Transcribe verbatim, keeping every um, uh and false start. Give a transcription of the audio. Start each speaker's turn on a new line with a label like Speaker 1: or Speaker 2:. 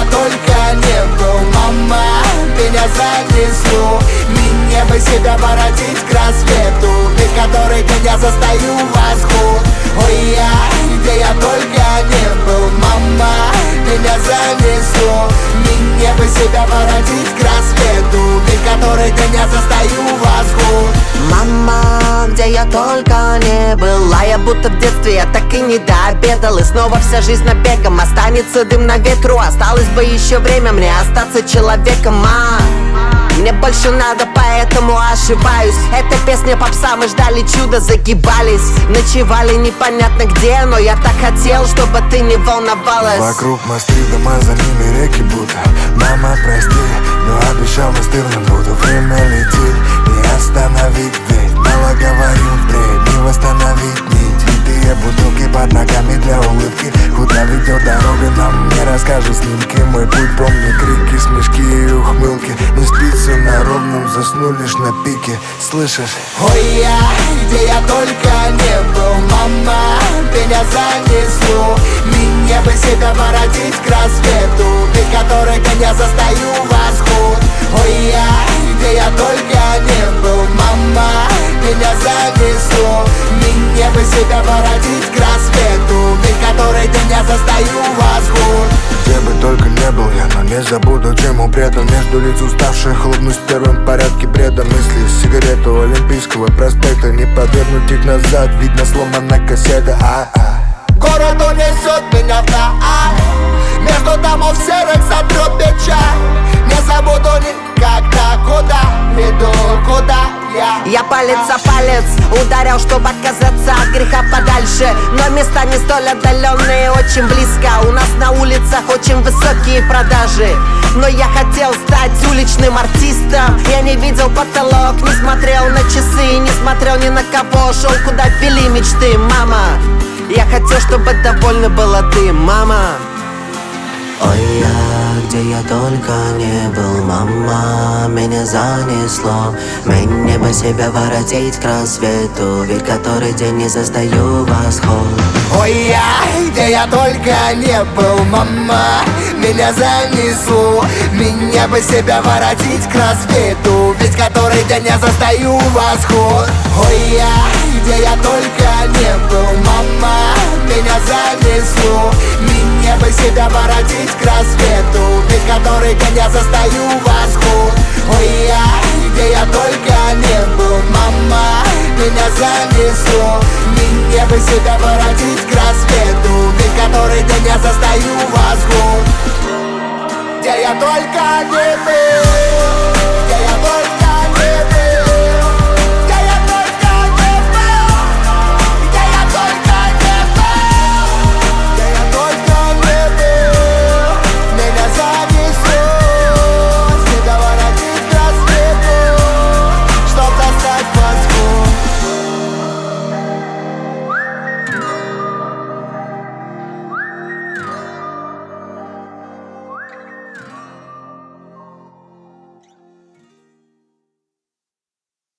Speaker 1: только не был, мама, меня занесло. Мне бы себя воротить к рассвету, ведь который день я застаю восход. Ой, я, где я только не был, мама, меня занесло. Мне бы себя воротить к рассвету, ведь который день я застаю восход.
Speaker 2: Мама, где я только не была, я будто в детстве, я так и не дообедал. И снова вся жизнь набегом, останется дым на ветру. Осталось бы еще время мне остаться человеком, ма. Мне больше надо, поэтому ошибаюсь. Эта песня попса, мы ждали чуда, загибались. Ночевали непонятно где, но я так хотел, чтобы ты не волновалась.
Speaker 3: Вокруг мосты, дома, за ними реки будто. Мама, прости, но обещал настырным буду. Время летит, не остановить ведь. Мало говорю впредь, не восстановить нить. Битые бутылки под ногами для улыбки. Куда ведет дорога, нам не расскажут снимки. Мой путь помнит крики, смешки и ухмылки. Не спится на ровном, засну лишь на пике. Слышишь?
Speaker 1: Ой, я, где я только не был, мама, меня занесло. Мне бы себя воротить к рассвету, ведь который день я застаю восход. Ой, я, где я только не был, мама, меня занесло. Мне бы себя воротить к рассвету, ведь который день я застаю восход.
Speaker 3: Где бы только не был я, но не забуду, чему предан. Между лиц уставших хлопнуть в первом порядке бреда. Мысли сигарету Олимпийского проспекта. Не повернуть их назад, видно сломана кассета. А-а.
Speaker 1: Город унесет меня вдаль, между домов серых сотрет печаль. Не забуду никогда, куда веду, куда я.
Speaker 2: Я палец о палец ударял, чтобы оказаться от греха подальше. Но места не столь отдаленные, очень близко. У нас на улицах очень высокие продажи. Но я хотел стать уличным артистом. Я не видел потолок, не смотрел на часы, не смотрел ни на кого. Шел, куда вели мечты, мама. Я хотел, чтобы довольна была ты, мама. Ой, я, где я только не был, мама, меня занесло. Мне бы себя воротить к рассвету, ведь который день не застаю восход.
Speaker 1: Ой, я, где я только не был, мама, меня занесло. Меня бы себя воротить к рассвету, ведь который день я застаю восход. Ой, я, где я только не был, мама, меня занесло. Меня бы себя воротить к рассвету, ведь который день я застаю восход. Ой, я, где я только не был, мама, меня занесло. Мне бы себя воротить к рассвету, ведь который день я застаю восход. Где я только